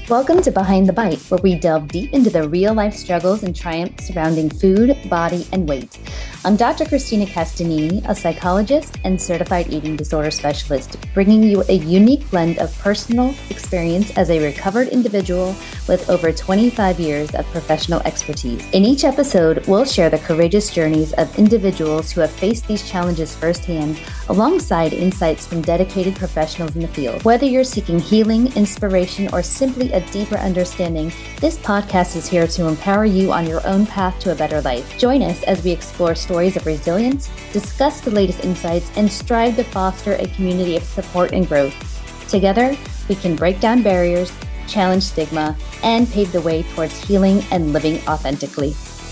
Welcome to Behind the Bite, where we delve deep into the real-life struggles and triumphs surrounding food, body, and weight. I'm Dr. Christina Castanini, a psychologist and certified eating disorder specialist, bringing you a unique blend of personal experience as a recovered individual with over 25 years of professional expertise. In each episode, we'll share the courageous journeys of individuals who have faced these challenges firsthand, alongside insights from dedicated professionals in the field. Whether you're seeking healing, inspiration, or simply a deeper understanding, this podcast is here to empower you on your own path to a better life. Join us as we explore stories of resilience, discuss the latest insights, and strive to foster a community of support and growth. Together, we can break down barriers, challenge stigma, and pave the way towards healing and living authentically.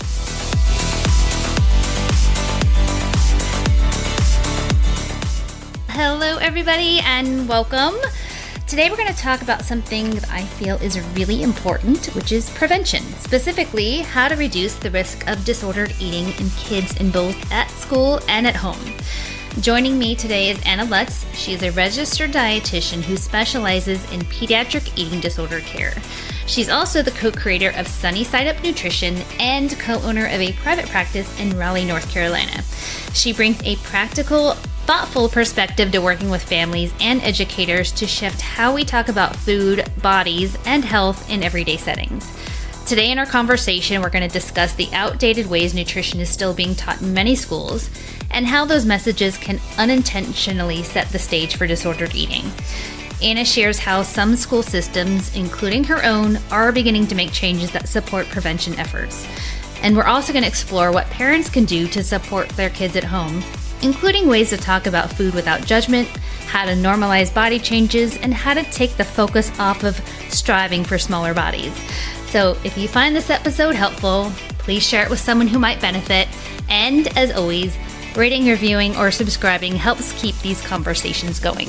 Hello, everybody, and welcome. Today we're going to talk about something that I feel is really important, which is prevention. Specifically, how to reduce the risk of disordered eating in kids in both at school and at home. Joining me today is Anna Lutz. She is a registered dietitian who specializes in pediatric eating disorder care. She's also the co-creator of Sunny Side Up Nutrition and co-owner of a private practice in Raleigh, North Carolina. She brings a practical, thoughtful perspective to working with families and educators to shift how we talk about food, bodies, and health in everyday settings. Today in our conversation, we're going to discuss the outdated ways nutrition is still being taught in many schools and how those messages can unintentionally set the stage for disordered eating. Anna shares how some school systems, including her own, are beginning to make changes that support prevention efforts. And we're also going to explore what parents can do to support their kids at home, including ways to talk about food without judgment, how to normalize body changes, and how to take the focus off of striving for smaller bodies. So if you find this episode helpful, please share it with someone who might benefit. And as always, rating, reviewing, or subscribing helps keep these conversations going.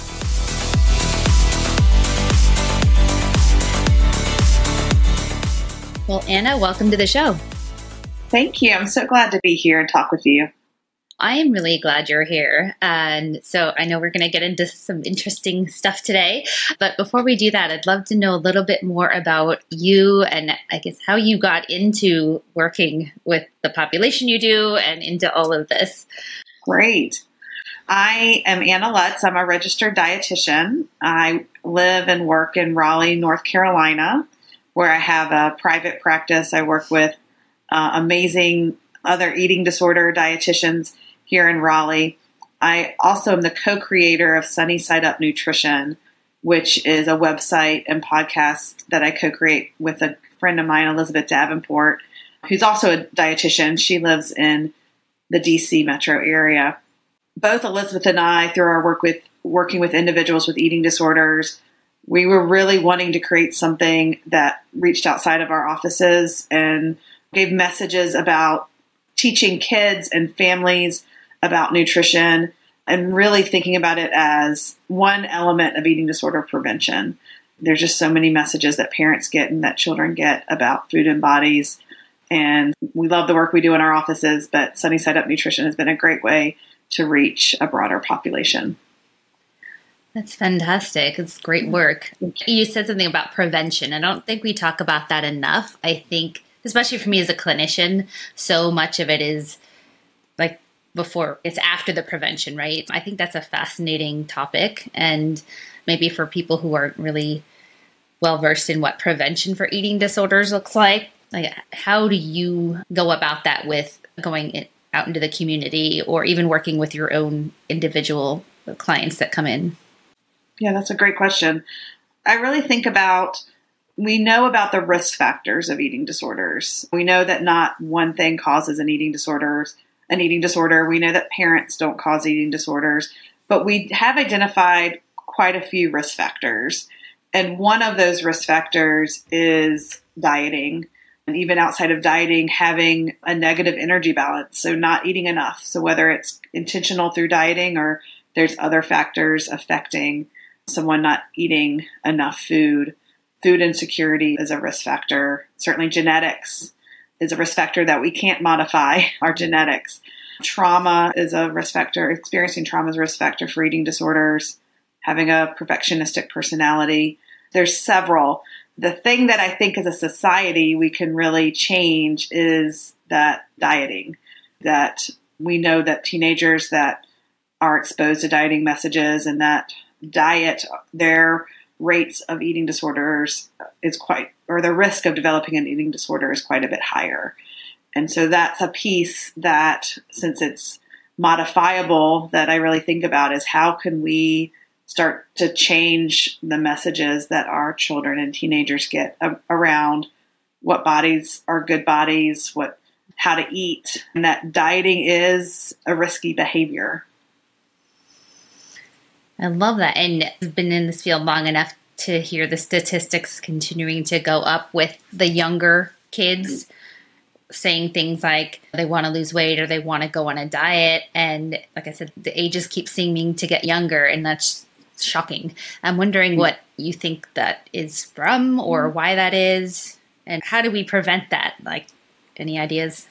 Well, Anna, welcome to the show. Thank you. I'm so glad to be here and talk with you. I am really glad you're here. And so I know we're going to get into some interesting stuff today. But before we do that, I'd love to know a little bit more about you and I guess how you got into working with the population you do and into all of this. Great. I am Anna Lutz. I'm a registered dietitian. I live and work in Raleigh, North Carolina, where I have a private practice. I work with amazing other eating disorder dietitians here in Raleigh. I also am the co-creator of Sunny Side Up Nutrition, which is a website and podcast that I co-create with a friend of mine, Elizabeth Davenport, who's also a dietitian. She lives in the DC metro area. Both Elizabeth and I, through our work with working with individuals with eating disorders, we were really wanting to create something that reached outside of our offices and gave messages about teaching kids and families about nutrition and really thinking about it as one element of eating disorder prevention. There's just so many messages that parents get and that children get about food and bodies. And we love the work we do in our offices, but Sunny Side Up Nutrition has been a great way to reach a broader population. That's fantastic. It's great work. You said something about prevention. I don't think we talk about that enough. I think, especially for me as a clinician, so much of it is like before, it's after the prevention, right? I think that's a fascinating topic. And maybe for people who aren't really well versed in what prevention for eating disorders looks like how do you go about that with going out into the community or even working with your own individual clients that come in? Yeah, that's a great question. I really think we know about the risk factors of eating disorders. We know that not one thing causes an eating disorder. We know that parents don't cause eating disorders, but we have identified quite a few risk factors. And one of those risk factors is dieting. And even outside of dieting, having a negative energy balance, so not eating enough. So whether it's intentional through dieting or there's other factors affecting someone not eating enough food. Food insecurity is a risk factor. Certainly genetics is a risk factor that we can't modify, our genetics. Trauma is a risk factor. Experiencing trauma is a risk factor for eating disorders. Having a perfectionistic personality. There's several. the thing that I think as a society we can really change is that dieting. That we know that teenagers that are exposed to dieting messages and that diet, their rates of eating disorders or the risk of developing an eating disorder is quite a bit higher. And so that's a piece that, since it's modifiable, that I really think about is how can we start to change the messages that our children and teenagers get around what bodies are good bodies, how to eat, and that dieting is a risky behavior. I love that. And I've been in this field long enough to hear the statistics continuing to go up with the younger kids saying things like they want to lose weight or they want to go on a diet. And like I said, the ages keep seeming to get younger, and that's shocking. I'm wondering what you think that is from or why that is, and how do we prevent that? Like, any ideas?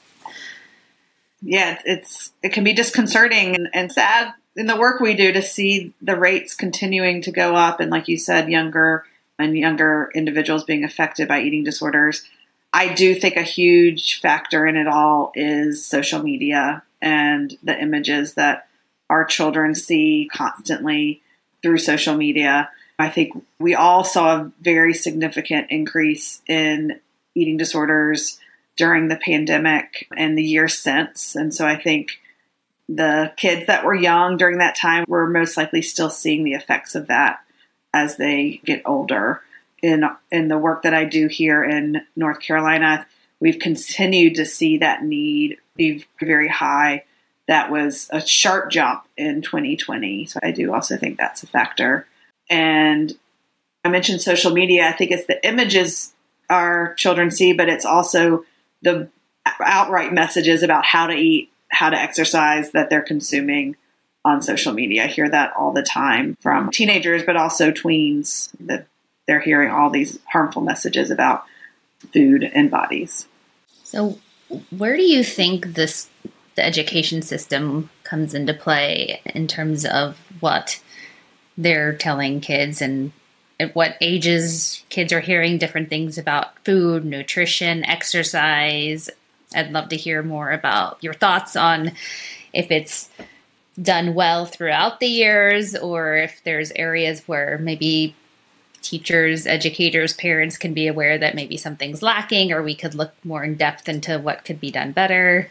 Yeah, it can be disconcerting and sad in the work we do to see the rates continuing to go up. And like you said, younger individuals being affected by eating disorders. I do think a huge factor in it all is social media and the images that our children see constantly through social media. I think we all saw a very significant increase in eating disorders during the pandemic and the years since. And so I think the kids that were young during that time were most likely still seeing the effects of that as they get older. In the work that I do here in North Carolina, we've continued to see that need be very high. That was a sharp jump in 2020. So I do also think that's a factor. And I mentioned social media. I think it's the images our children see, but it's also the outright messages about how to eat, how to exercise that they're consuming on social media. I hear that all the time from teenagers, but also tweens, that they're hearing all these harmful messages about food and bodies. So where do you think the education system comes into play in terms of what they're telling kids, and at what ages kids are hearing different things about food, nutrition, exercise? I'd love to hear more about your thoughts on if it's done well throughout the years, or if there's areas where maybe teachers, educators, parents can be aware that maybe something's lacking, or we could look more in depth into what could be done better.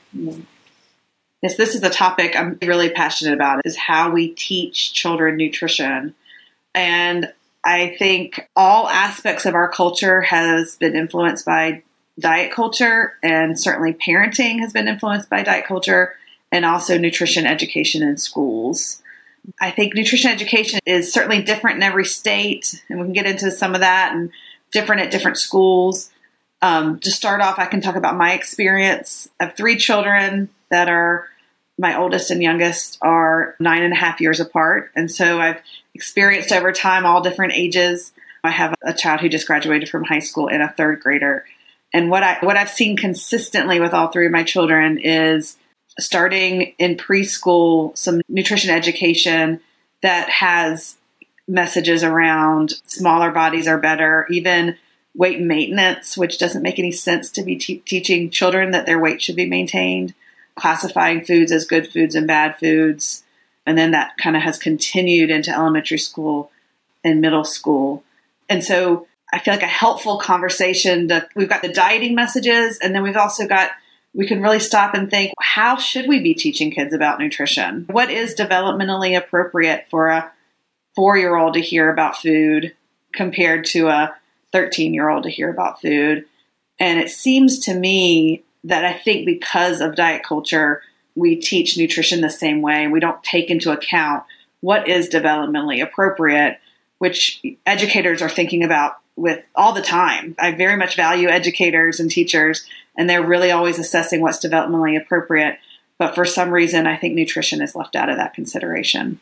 Yes, this is a topic I'm really passionate about, is how we teach children nutrition. And I think all aspects of our culture has been influenced by diet culture, and certainly parenting has been influenced by diet culture, and also nutrition education in schools. I think nutrition education is certainly different in every state, and we can get into some of that, and different at different schools. To start off, I can talk about my experience. I have 3 children that are, my oldest and youngest are 9.5 years apart. And so I've experienced over time all different ages. I have a child who just graduated from high school and a 3rd grader. And what I've seen consistently with all 3 of my children is starting in preschool, some nutrition education that has messages around smaller bodies are better, even weight maintenance, which doesn't make any sense to be teaching children that their weight should be maintained, classifying foods as good foods and bad foods. And then that kind of has continued into elementary school and middle school. And so I feel like a helpful conversation, we've got the dieting messages, and then we've also got, we can really stop and think, how should we be teaching kids about nutrition? What is developmentally appropriate for a 4-year-old to hear about food compared to a 13-year-old to hear about food? And it seems to me that I think because of diet culture, we teach nutrition the same way. We don't take into account what is developmentally appropriate, which educators are thinking about with all the time. I very much value educators and teachers, and they're really always assessing what's developmentally appropriate. But for some reason, I think nutrition is left out of that consideration.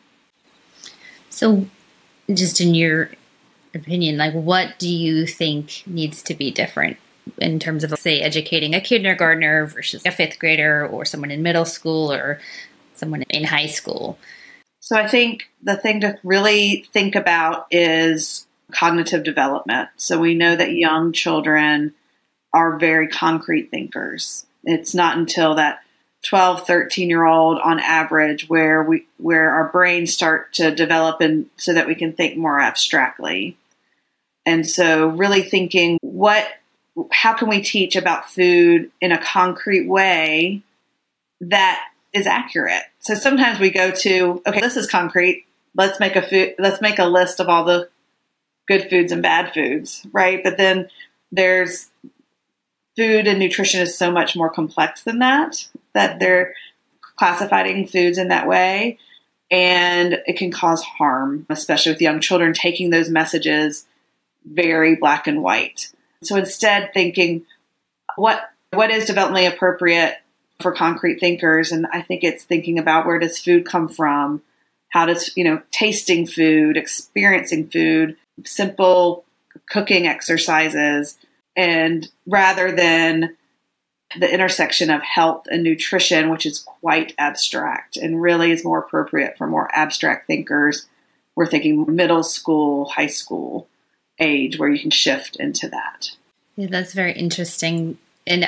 So just in your opinion, like, what do you think needs to be different in terms of, say, educating a kindergartner versus a 5th grader or someone in middle school or someone in high school? So I think the thing to really think about is cognitive development. So we know that young children are very concrete thinkers. It's not until that 12, 13-year-old on average where our brains start to develop and so that we can think more abstractly. And so really thinking how can we teach about food in a concrete way that is accurate? So sometimes we go to, okay, this is concrete. Let's make a list of all the good foods and bad foods, right? But then there's food and nutrition is so much more complex than that they're classifying foods in that way. And it can cause harm, especially with young children taking those messages very black and white. So instead thinking, what is developmentally appropriate for concrete thinkers? And I think it's thinking about, where does food come from? How does, tasting food, experiencing food, simple cooking exercises, and rather than the intersection of health and nutrition, which is quite abstract and really is more appropriate for more abstract thinkers. We're thinking middle school, high school age, where you can shift into that. Yeah, that's very interesting. And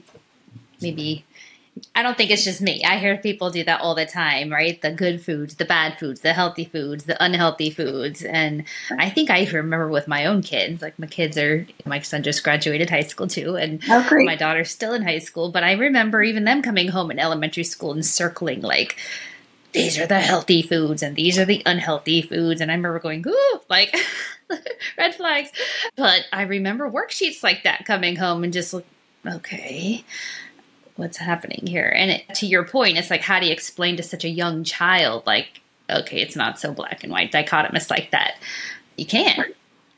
I don't think it's just me. I hear people do that all the time, right? The good foods, the bad foods, the healthy foods, the unhealthy foods. And I think I remember with my own kids, like my son just graduated high school too. And my daughter's still in high school. But I remember even them coming home in elementary school and circling like, these are the healthy foods and these are the unhealthy foods. And I remember going, ooh, like red flags. But I remember worksheets like that coming home and just look, okay, what's happening here? And to your point, it's like, how do you explain to such a young child, like, okay, it's not so black and white, dichotomous like that? You can't.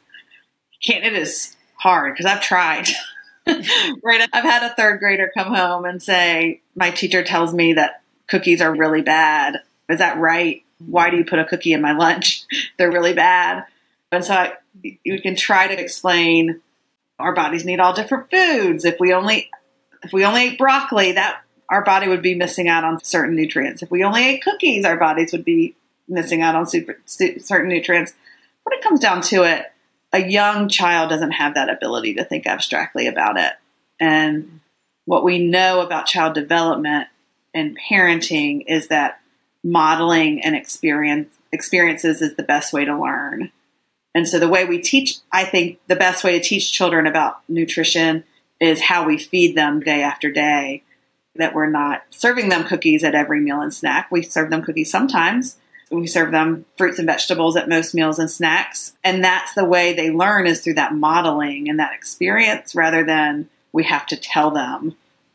It is hard because I've tried. Right. I've had a third grader come home and say, my teacher tells me that cookies are really bad. Is that right? Why do you put a cookie in my lunch? They're really bad. And so you can try to explain our bodies need all different foods. If we only ate broccoli, that our body would be missing out on certain nutrients. If we only ate cookies, our bodies would be missing out on certain nutrients. When it comes down to it, a young child doesn't have that ability to think abstractly about it. And what we know about child development and parenting is that modeling and experiences is the best way to learn. And so the way we teach, I think the best way to teach children about nutrition is how we feed them day after day, that we're not serving them cookies at every meal and snack. We serve them cookies sometimes. We serve them fruits and vegetables at most meals and snacks. And that's the way they learn, is through that modeling and that experience, rather than we have to tell them.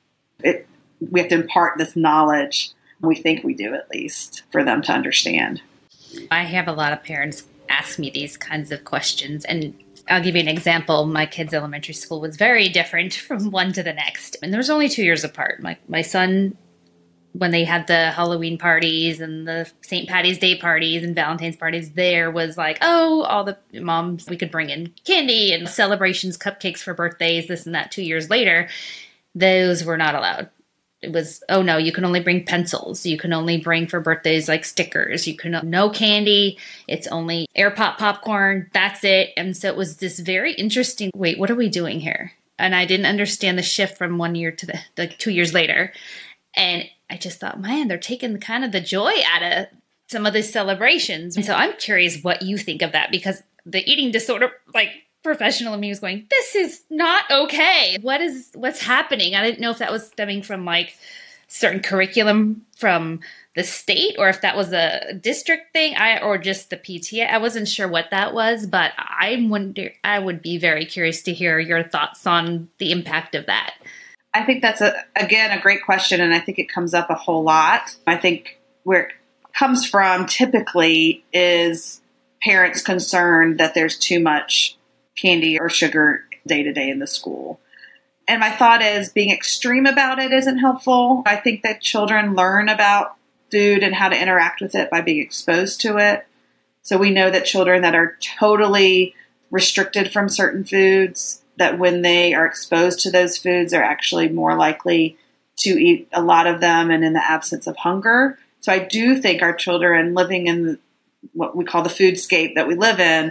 We have to impart this knowledge. We think we do, at least, for them to understand. I have a lot of parents ask me these kinds of questions, and I'll give you an example. My kids' elementary school was very different from one to the next. And there was only 2 years apart. My son, when they had the Halloween parties and the St. Patty's Day parties and Valentine's parties, there was like, oh, all the moms, we could bring in candy and celebrations, cupcakes for birthdays, this and that. 2 years later, those were not allowed. It was, oh no, you can only bring pencils. You can only bring for birthdays like stickers. You can no candy. It's only air pop popcorn. That's it. And so it was this very interesting, wait, what are we doing here? And I didn't understand the shift from 1 year to the 2 years later. And I just thought, man, they're taking kind of the joy out of some of these celebrations. And so I'm curious what you think of that, because the eating disorder, like, professional in me was going, this is not okay. What's happening? I didn't know if that was stemming from like certain curriculum from the state, or if that was a district thing, or just the PTA. I wasn't sure what that was, but I would be very curious to hear your thoughts on the impact of that. I think that's a great question. And I think it comes up a whole lot. I think where it comes from typically is parents concerned that there's too much candy or sugar day to day in the school. And my thought is, being extreme about it isn't helpful. I think that children learn about food and how to interact with it by being exposed to it. So we know that children that are totally restricted from certain foods, that when they are exposed to those foods, they're actually more likely to eat a lot of them and in the absence of hunger. So I do think our children living in what we call the foodscape that we live in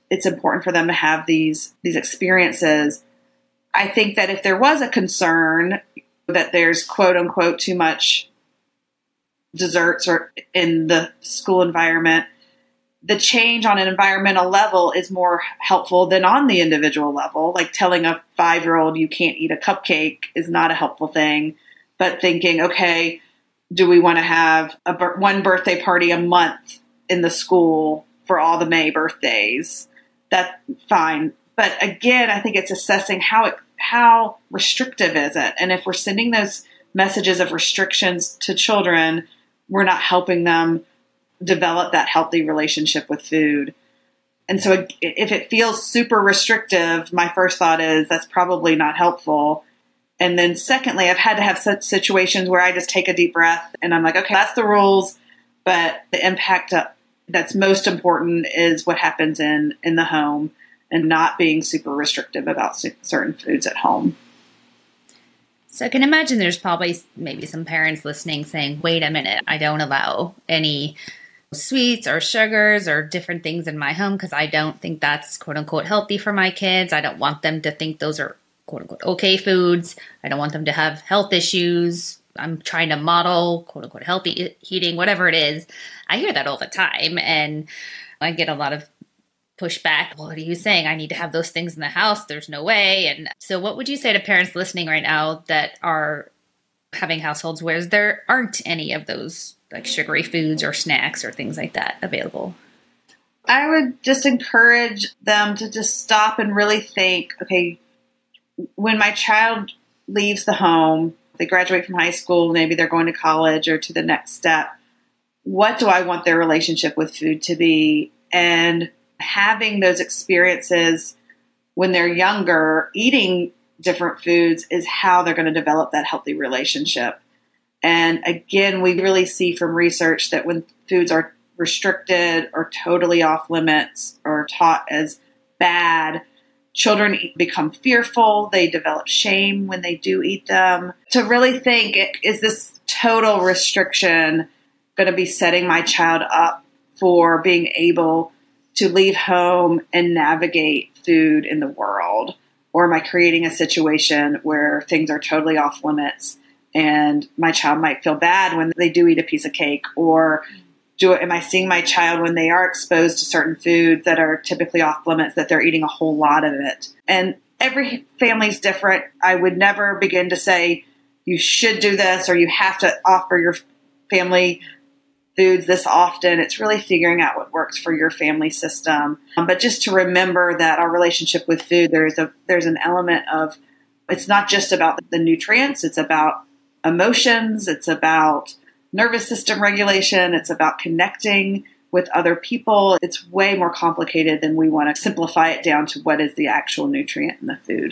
it's important for them to have these experiences. I think that if there was a concern that there's quote unquote too much desserts or in the school environment, the change on an environmental level is more helpful than on the individual level. Like telling a 5-year-old you can't eat a cupcake is not a helpful thing, but thinking, okay, do we want to have one birthday party a month in the school for all the May birthdays? That's fine. But again, I think it's assessing how restrictive is it? And if we're sending those messages of restrictions to children, we're not helping them develop that healthy relationship with food. And so if it feels super restrictive, my first thought is that's probably not helpful. And then secondly, I've had to have such situations where I just take a deep breath and I'm like, okay, that's the rules, but the impact that's most important is what happens in the home, and not being super restrictive about certain foods at home. So I can imagine there's probably maybe some parents listening saying, wait a minute, I don't allow any sweets or sugars or different things in my home because I don't think that's quote unquote healthy for my kids. I don't want them to think those are quote unquote okay foods. I don't want them to have health issues. I'm trying to model quote unquote healthy eating, whatever it is. I hear that all the time, and I get a lot of pushback. What are you saying? I need to have those things in the house. There's no way. And so what would you say to parents listening right now that are having households where there aren't any of those like sugary foods or snacks or things like that available? I would just encourage them to just stop and really think, okay, when my child leaves the home, they graduate from high school, maybe they're going to college or to the next step, what do I want their relationship with food to be? And having those experiences when they're younger, eating different foods is how they're going to develop that healthy relationship. And again, we really see from research that when foods are restricted or totally off limits or taught as bad, children become fearful. They develop shame when they do eat them. To really think, is this total restriction going to be setting my child up for being able to leave home and navigate food in the world? Or am I creating a situation where things are totally off limits and my child might feel bad when they do eat a piece of cake? Or am I seeing my child when they are exposed to certain foods that are typically off limits, that they're eating a whole lot of it? And every family's different. I would never begin to say you should do this or you have to offer your family foods this often. It's really figuring out what works for your family system. But just to remember that our relationship with food, there's an element of, it's not just about the nutrients, it's about emotions, it's about nervous system regulation, it's about connecting with other people. It's way more complicated than we want to simplify it down to what is the actual nutrient in the food.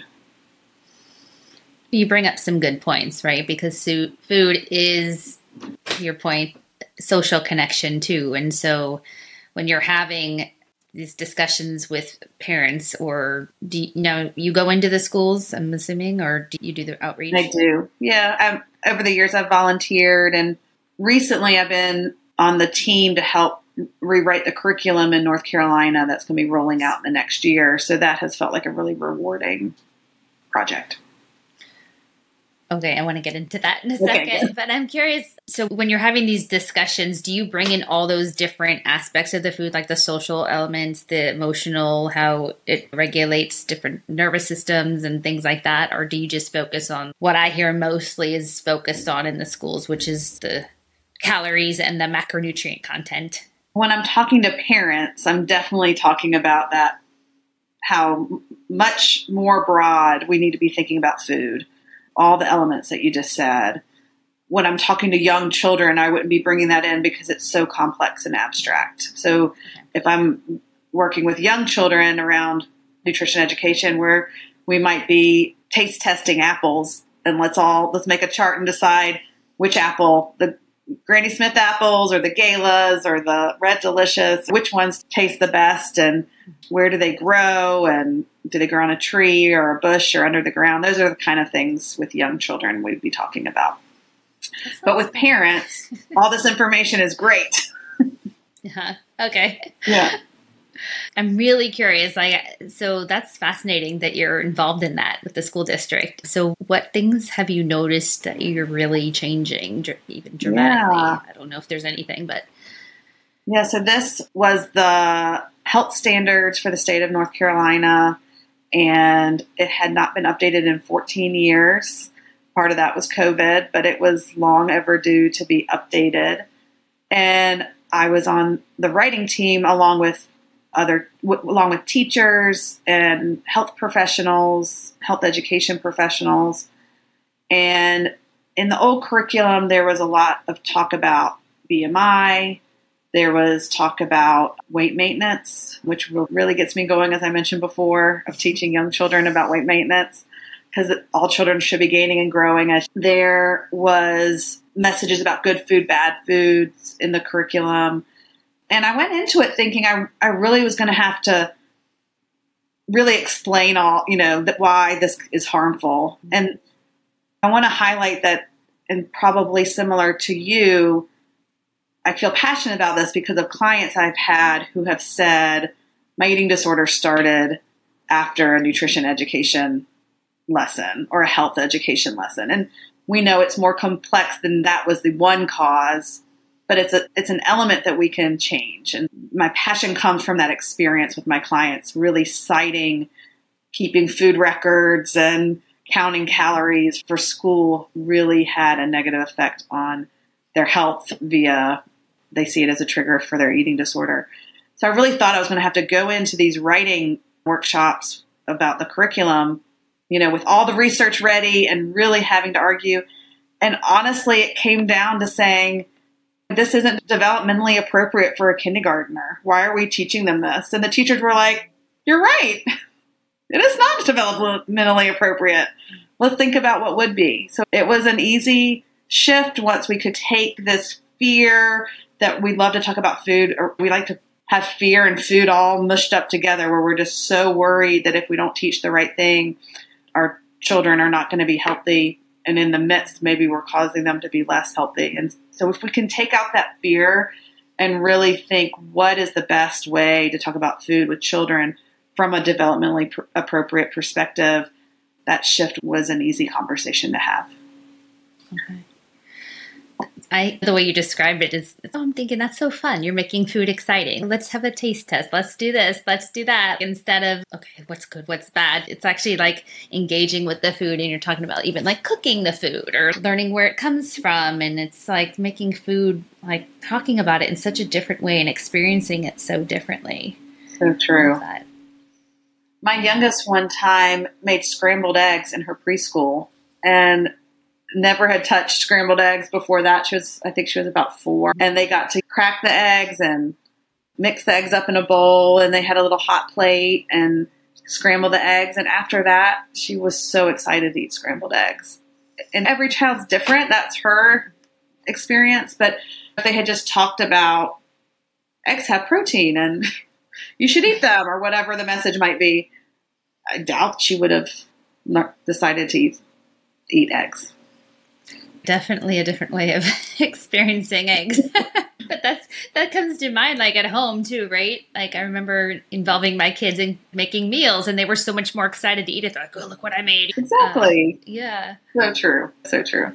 You bring up some good points, right? Because food is, to your point, social connection too. And so when you're having these discussions with parents, or you go into the schools, I'm assuming, or do you do the outreach? I do. Yeah. Over the years, I've volunteered, and recently I've been on the team to help rewrite the curriculum in North Carolina that's going to be rolling out in the next year. So that has felt like a really rewarding project. Okay, I want to get into that in a second, but I'm curious. So when you're having these discussions, do you bring in all those different aspects of the food, like the social elements, the emotional, how it regulates different nervous systems and things like that? Or do you just focus on what I hear mostly is focused on in the schools, which is the calories and the macronutrient content? When I'm talking to parents, I'm definitely talking about that, how much more broad we need to be thinking about food. All the elements that you just said. When I'm talking to young children, I wouldn't be bringing that in because it's so complex and abstract. So if I'm working with young children around nutrition education, where we might be taste testing apples, and let's make a chart and decide which apple, the Granny Smith apples or the Galas or the Red Delicious, which ones taste the best and where do they grow, and do they grow on a tree or a bush or under the ground? Those are the kind of things with young children we'd be talking about. But with parents, all this information is great. Okay. Yeah. I'm really curious. So that's fascinating that you're involved in that with the school district. So what things have you noticed that you're really changing, even dramatically? Yeah. I don't know if there's anything, but Yeah, so this was the health standards for the state of North Carolina, and it had not been updated in 14 years. Part of that was COVID, but it was long overdue to be updated. And I was on the writing team along with teachers and health professionals, health education professionals. And in the old curriculum, there was a lot of talk about BMI. There was talk about weight maintenance, which really gets me going, as I mentioned before, of teaching young children about weight maintenance, because all children should be gaining and growing. There was messages about good food, bad foods in the curriculum. And I went into it thinking I really was going to have to really explain why this is harmful. And I want to highlight that, and probably similar to you, I feel passionate about this because of clients I've had who have said, my eating disorder started after a nutrition education lesson or a health education lesson. And we know it's more complex than that was the one cause, but it's an element that we can change. And my passion comes from that experience with my clients, really citing keeping food records and counting calories for school really had a negative effect on their health they see it as a trigger for their eating disorder. So I really thought I was going to have to go into these writing workshops about the curriculum, with all the research ready and really having to argue. And honestly, it came down to saying, this isn't developmentally appropriate for a kindergartner. Why are we teaching them this? And the teachers were like, you're right. It is not developmentally appropriate. Let's think about what would be. So it was an easy shift once we could take this fear that we love to talk about food, or we like to have fear and food all mushed up together, where we're just so worried that if we don't teach the right thing, our children are not going to be healthy. And in the midst, maybe we're causing them to be less healthy. And so if we can take out that fear and really think, what is the best way to talk about food with children from a developmentally appropriate perspective, that shift was an easy conversation to have. Okay. The way you described it is, I'm thinking that's so fun. You're making food exciting. Let's have a taste test. Let's do this. Let's do that. Instead of, okay, what's good, what's bad? It's actually like engaging with the food, and you're talking about even like cooking the food or learning where it comes from. And it's like making food, like talking about it in such a different way and experiencing it so differently. So true. My youngest one time made scrambled eggs in her preschool and never had touched scrambled eggs before that. I think she was about 4. And they got to crack the eggs and mix the eggs up in a bowl. And they had a little hot plate and scramble the eggs. And after that, she was so excited to eat scrambled eggs. And every child's different. That's her experience. But if they had just talked about eggs have protein and you should eat them, or whatever the message might be, I doubt she would have decided to eat eggs. Definitely a different way of experiencing eggs. But that comes to mind, like at home too, right? Like I remember involving my kids in making meals, and they were so much more excited to eat it. They're like, oh, look what I made. Exactly. Yeah. So true. So true.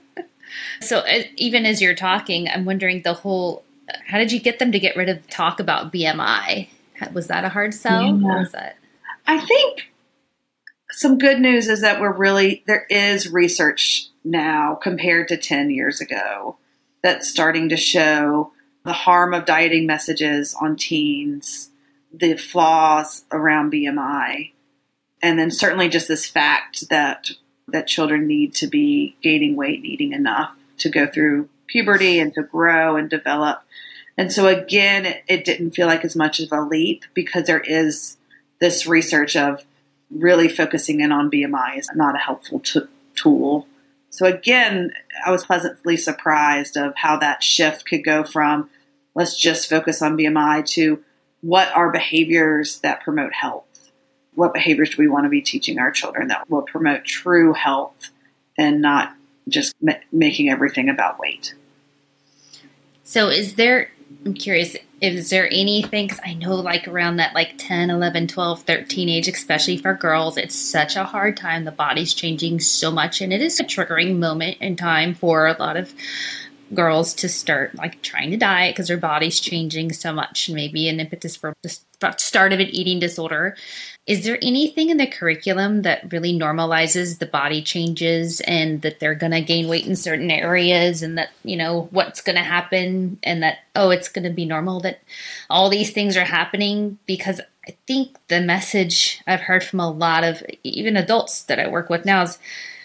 So even as you're talking, I'm wondering how did you get them to get rid of talk about BMI? Was that a hard sell? Yeah. Or was that? I think some good news is that there is research now compared to 10 years ago that's starting to show the harm of dieting messages on teens, the flaws around BMI, and then certainly just this fact that children need to be gaining weight and eating enough to go through puberty and to grow and develop. And so again, it didn't feel like as much of a leap because there is this research of really focusing in on BMI is not a helpful tool. So again, I was pleasantly surprised of how that shift could go from let's just focus on BMI to what are behaviors that promote health? What behaviors do we want to be teaching our children that will promote true health and not just making everything about weight? So I'm curious, Is there anything, because I know like around that like 10, 11, 12, 13 age, especially for girls, it's such a hard time. The body's changing so much, and it is a triggering moment in time for a lot of girls to start like trying to diet because their body's changing so much, maybe an impetus for the start of an eating disorder. Is there anything in the curriculum that really normalizes the body changes and that they're going to gain weight in certain areas and that, you know, what's going to happen and that, oh, it's going to be normal that all these things are happening? Because I think the message I've heard from a lot of even adults that I work with now is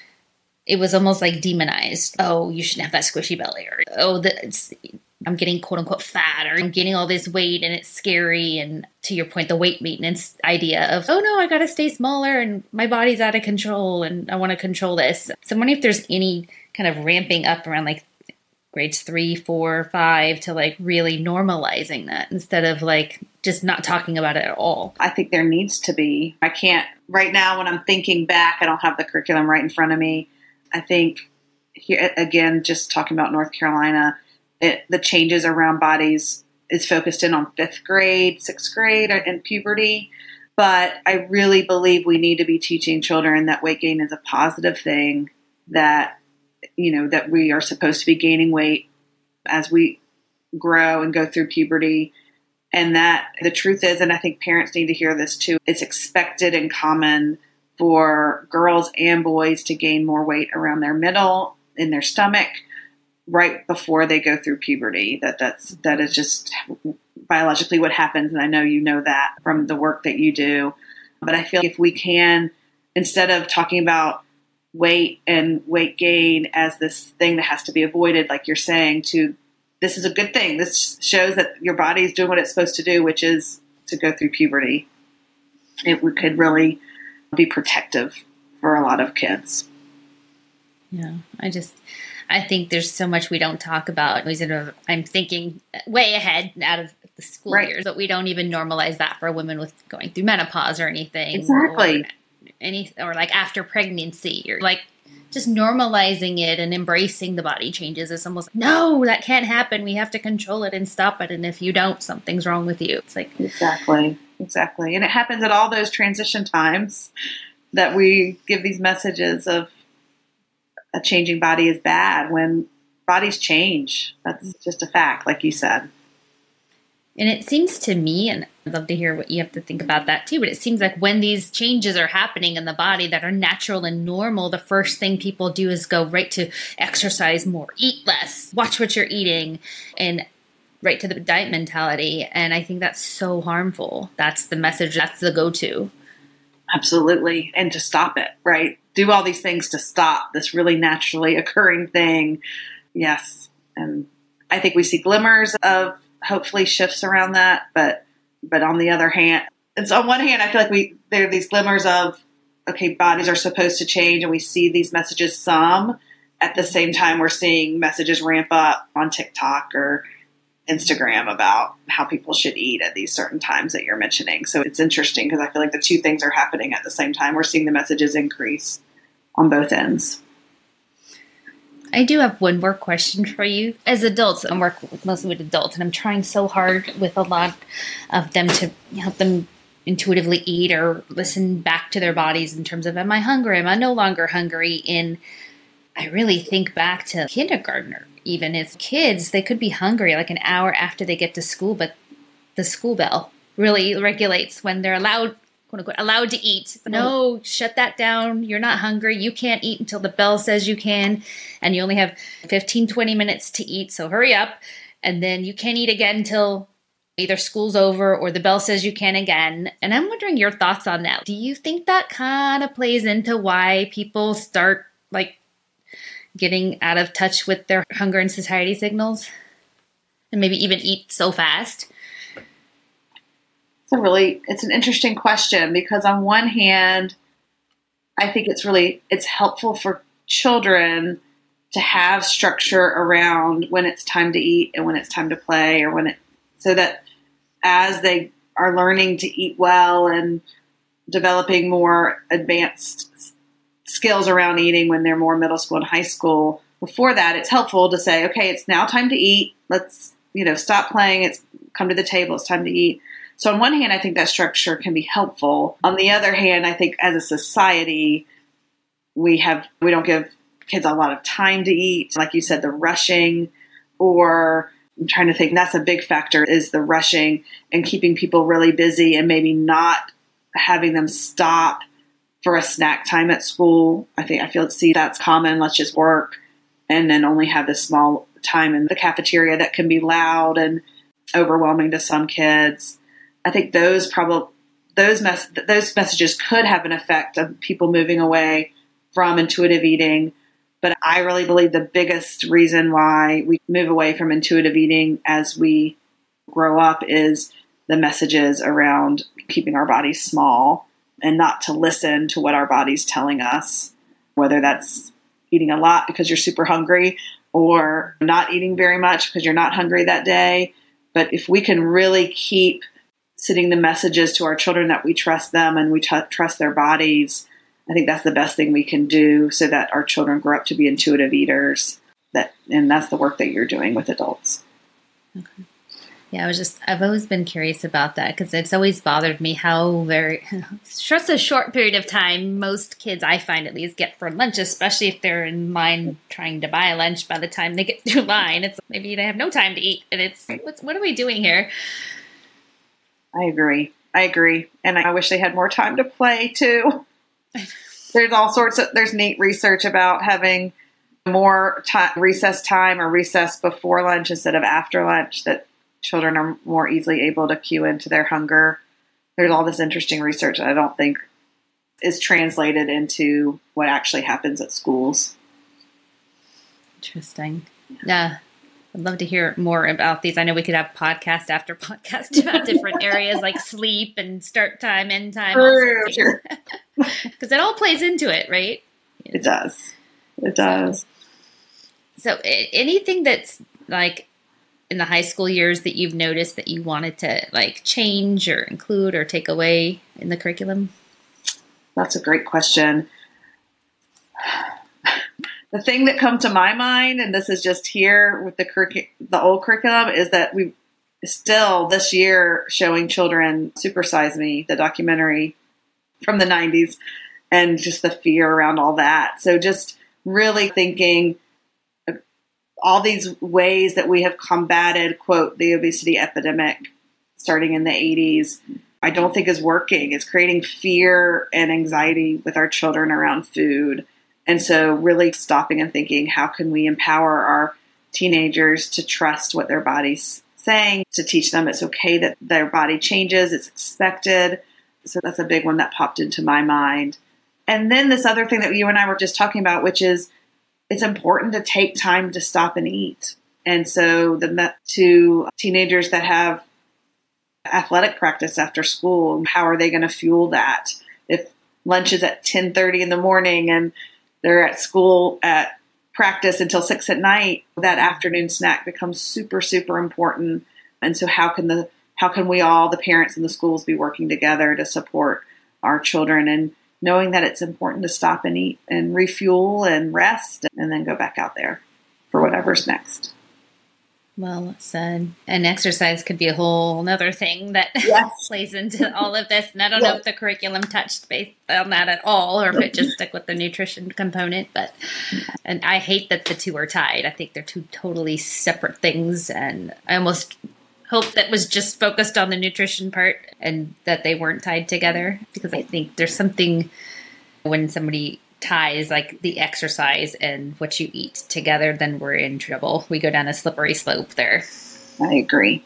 it was almost like demonized. Oh, you shouldn't have that squishy belly, or oh, I'm getting quote unquote fat, or I'm gaining all this weight and it's scary. And to your point, the weight maintenance idea of, oh no, I got to stay smaller and my body's out of control and I want to control this. So I'm wondering if there's any kind of ramping up around like grades 3, 4, 5 to like really normalizing that instead of like just not talking about it at all. I think there needs to be. I can't right now when I'm thinking back, I don't have the curriculum right in front of me. I think here again, just talking about North Carolina, the changes around bodies is focused in on 5th grade, 6th grade, and puberty. But I really believe we need to be teaching children that weight gain is a positive thing, that, you know, that we are supposed to be gaining weight as we grow and go through puberty. And that the truth is, and I think parents need to hear this too, it's expected and common for girls and boys to gain more weight around their middle, in their stomach, right before they go through puberty. That is just biologically what happens. And I know you know that from the work that you do. But I feel if we can, instead of talking about weight and weight gain as this thing that has to be avoided, like you're saying, this is a good thing. This shows that your body is doing what it's supposed to do, which is to go through puberty. It could really be protective for a lot of kids. Yeah, I think there's so much we don't talk about. I'm thinking way ahead out of the school years, but we don't even normalize that for women with going through menopause or anything. Exactly. Or like after pregnancy, or like just normalizing it and embracing the body changes is almost like, no, that can't happen. We have to control it and stop it. And if you don't, something's wrong with you. It's like, Exactly. And it happens at all those transition times that we give these messages of a changing body is bad when bodies change. That's just a fact, like you said. And it seems to me, and I'd love to hear what you have to think about that too, but it seems like when these changes are happening in the body that are natural and normal, the first thing people do is go right to exercise more, eat less, watch what you're eating, and right to the diet mentality. And I think that's so harmful. That's the message. That's the go-to. Absolutely. And to stop it, right? Do all these things to stop this really naturally occurring thing. Yes. And I think we see glimmers of hopefully shifts around that. But on the other hand, it's on one hand, I feel like there are these glimmers of, okay, bodies are supposed to change, and we see these messages some. At the same time, we're seeing messages ramp up on TikTok or Instagram about how people should eat at these certain times that you're mentioning. So it's interesting because I feel like the two things are happening at the same time. We're seeing the messages increase on both ends. I do have one more question for you. As adults, I work mostly with adults, and I'm trying so hard with a lot of them to help them intuitively eat or listen back to their bodies in terms of, am I hungry? Am I no longer hungry? And I really think back to kindergartner. Even as kids, they could be hungry like an hour after they get to school, but the school bell really regulates when they're allowed, quote unquote, allowed to eat. No, shut that down. You're not hungry. You can't eat until the bell says you can, and you only have 15, 20 minutes to eat, so hurry up. And then you can't eat again until either school's over or the bell says you can again. And I'm wondering your thoughts on that. Do you think that kind of plays into why people start like getting out of touch with their hunger and satiety signals and maybe even eat so fast? It's an interesting question because on one hand, I think it's helpful for children to have structure around when it's time to eat and when it's time to play, so that as they are learning to eat well and developing more advanced skills around eating when they're more middle school and high school. Before that, it's helpful to say, okay, it's now time to eat. Let's, stop playing. come to the table. It's time to eat. So on one hand, I think that structure can be helpful. On the other hand, I think as a society, we don't give kids a lot of time to eat. Like you said, the rushing, or I'm trying to think, that's a big factor, is the rushing and keeping people really busy and maybe not having them stop for a snack time at school. I feel that's common. Let's just work and then only have this small time in the cafeteria that can be loud and overwhelming to some kids. I think those messages could have an effect of people moving away from intuitive eating. But I really believe the biggest reason why we move away from intuitive eating as we grow up is the messages around keeping our bodies small and not to listen to what our body's telling us, whether that's eating a lot because you're super hungry or not eating very much because you're not hungry that day. But if we can really keep sending the messages to our children that we trust them and we trust their bodies, I think that's the best thing we can do so that our children grow up to be intuitive eaters. And that's the work that you're doing with adults. Okay. Yeah, I've always been curious about that because it's always bothered me how just a short period of time most kids, I find at least, get for lunch, especially if they're in line trying to buy lunch. By the time they get through line, it's maybe they have no time to eat. And it's, what are we doing here? I agree. And I wish they had more time to play too. There's neat research about having more recess time or recess before lunch instead of after lunch, that children are more easily able to cue into their hunger. There's all this interesting research that I don't think is translated into what actually happens at schools. Interesting. Yeah. I'd love to hear more about these. I know we could have podcast after podcast about different areas like sleep and start time, end time. Sure. Because it all plays into it, right? It does. It does. So anything that's like in the high school years that you've noticed that you wanted to like change or include or take away in the curriculum? That's a great question. The thing that comes to my mind, and this is just here with the old curriculum, is that we still this year showing children Super Size Me, the documentary from the 90s, and just the fear around all that. So just really thinking all these ways that we have combated, quote, the obesity epidemic starting in the 80s, I don't think is working. It's creating fear and anxiety with our children around food. And so really stopping and thinking, how can we empower our teenagers to trust what their body's saying, to teach them it's okay that their body changes, it's expected. So that's a big one that popped into my mind. And then this other thing that you and I were just talking about, which is it's important to take time to stop and eat. And so to teenagers that have athletic practice after school, how are they going to fuel that? If lunch is at 10:30 in the morning and they're at school at practice until 6 at night, that afternoon snack becomes super, super important. And so how can we all, the parents and the schools, be working together to support our children and knowing that it's important to stop and eat and refuel and rest and then go back out there for whatever's next. Well said. And exercise could be a whole other thing that plays into all of this. And I don't know if the curriculum touched base on that at all, or if it just stuck with the nutrition component. And I hate that the two are tied. I think they're two totally separate things. And I almost hope that was just focused on the nutrition part and that they weren't tied together, because I think there's something when somebody ties like the exercise and what you eat together, then we're in trouble. We go down a slippery slope there. I agree.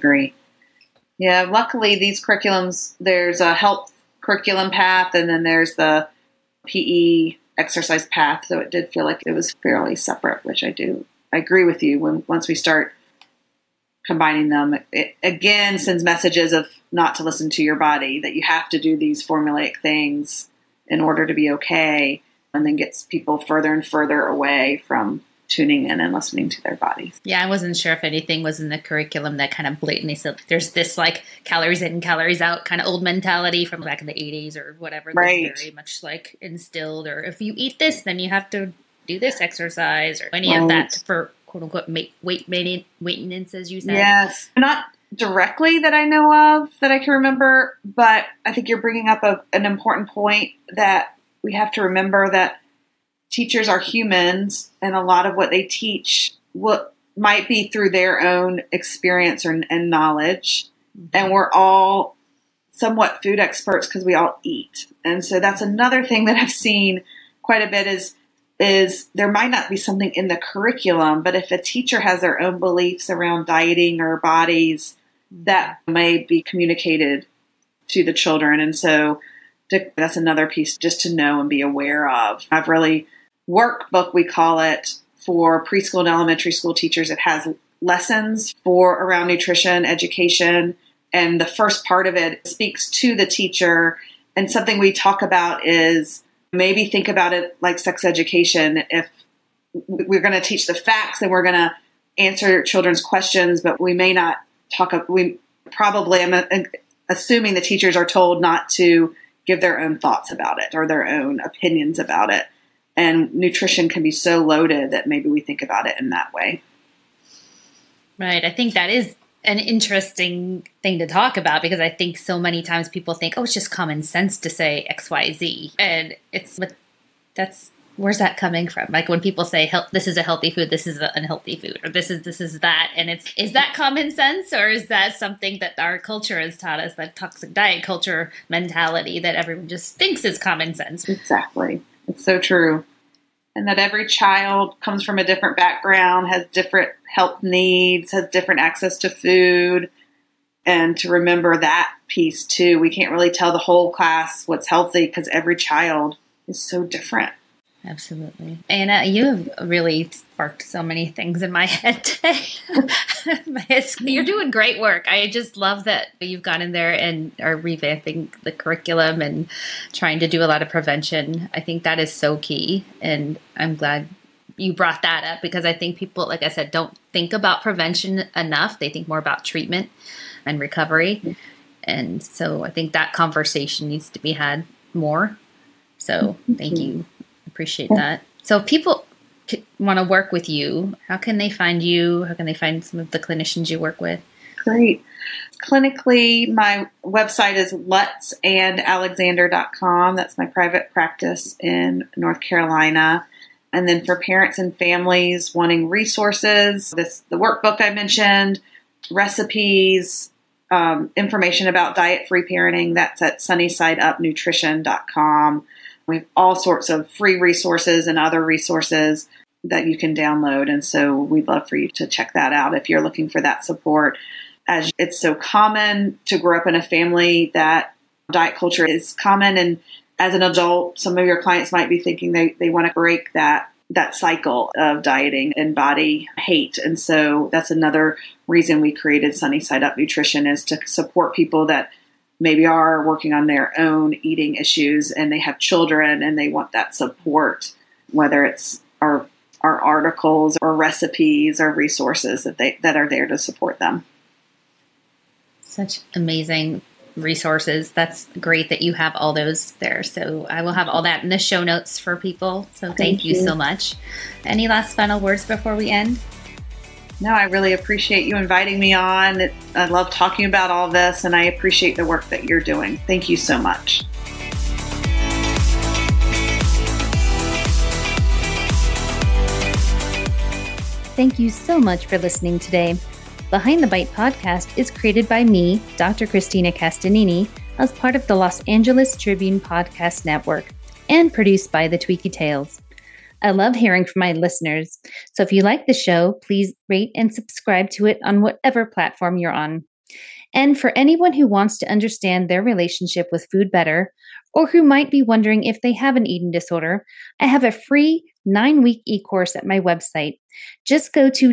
Yeah, luckily these curriculums, there's a health curriculum path and then there's the PE exercise path. So it did feel like it was fairly separate, which I agree with you. Once we start combining them, it again sends messages of not to listen to your body, that you have to do these formulaic things in order to be okay, and then gets people further and further away from tuning in and listening to their bodies. Yeah, I wasn't sure if anything was in the curriculum that kind of blatantly said there's this like calories in, calories out kind of old mentality from back in the 80s or whatever. Right. That's very much like instilled, or if you eat this, then you have to do this exercise or any of that for quote unquote weight maintenance, as you said. Yes. directly that I know of that I can remember, but I think you're bringing up an important point that we have to remember that teachers are humans, and a lot of what they teach might be through their own experience and knowledge. And we're all somewhat food experts because we all eat. And so that's another thing that I've seen quite a bit is there might not be something in the curriculum, but if a teacher has their own beliefs around dieting or bodies, that may be communicated to the children. And so that's another piece just to know and be aware of. I've really workbook, we call it, for preschool and elementary school teachers. It has lessons around nutrition, education, and the first part of it speaks to the teacher. And something we talk about is maybe think about it like sex education. If we're going to teach the facts and we're going to answer children's questions, but we may not I'm assuming the teachers are told not to give their own thoughts about it or their own opinions about it. And nutrition can be so loaded that maybe we think about it in that way. Right. I think that is an interesting thing to talk about, because I think so many times people think, oh, it's just common sense to say X, Y, Z. And where's that coming from? Like when people say, this is a healthy food, this is an unhealthy food, or this is that. And is that common sense, or is that something that our culture has taught us, that toxic diet culture mentality that everyone just thinks is common sense? Exactly. It's so true. And that every child comes from a different background, has different health needs, has different access to food. And to remember that piece too. We can't really tell the whole class what's healthy because every child is so different. Absolutely. Anna, you have really sparked so many things in my head today. You're doing great work. I just love that you've gone in there and are revamping the curriculum and trying to do a lot of prevention. I think that is so key. And I'm glad you brought that up, because I think people, like I said, don't think about prevention enough. They think more about treatment and recovery. And so I think that conversation needs to be had more. So thank you. Appreciate that. So if people want to work with you, how can they find you? How can they find some of the clinicians you work with? Great. Clinically, my website is lutzandalexander.com. That's my private practice in North Carolina. And then for parents and families wanting resources, the workbook I mentioned, recipes, information about diet-free parenting, that's at sunnysideupnutrition.com. We have all sorts of free resources and other resources that you can download. And so we'd love for you to check that out if you're looking for that support. As it's so common to grow up in a family that diet culture is common. And as an adult, some of your clients might be thinking they want to break that cycle of dieting and body hate. And so that's another reason we created Sunny Side Up Nutrition, is to support people that maybe are working on their own eating issues and they have children and they want that support, whether it's our articles or recipes or resources that are there to support them. Such amazing resources. That's great that you have all those there. So I will have all that in the show notes for people. So thank you so much. Any last final words before we end? No, I really appreciate you inviting me on. I love talking about all this, and I appreciate the work that you're doing. Thank you so much. Thank you so much for listening today. Behind the Bite podcast is created by me, Dr. Christina Castanini, as part of the Los Angeles Tribune Podcast Network, and produced by the Tweaky Tales. I love hearing from my listeners, so if you like the show, please rate and subscribe to it on whatever platform you're on. And for anyone who wants to understand their relationship with food better, or who might be wondering if they have an eating disorder, I have a free 9-week e-course at my website. Just go to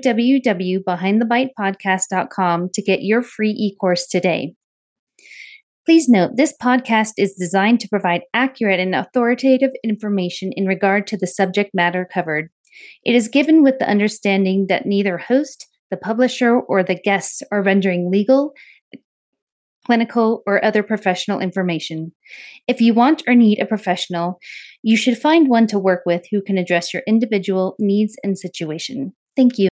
www.behindthebitepodcast.com to get your free e-course today. Please note, this podcast is designed to provide accurate and authoritative information in regard to the subject matter covered. It is given with the understanding that neither host, the publisher, or the guests are rendering legal, clinical, or other professional information. If you want or need a professional, you should find one to work with who can address your individual needs and situation. Thank you.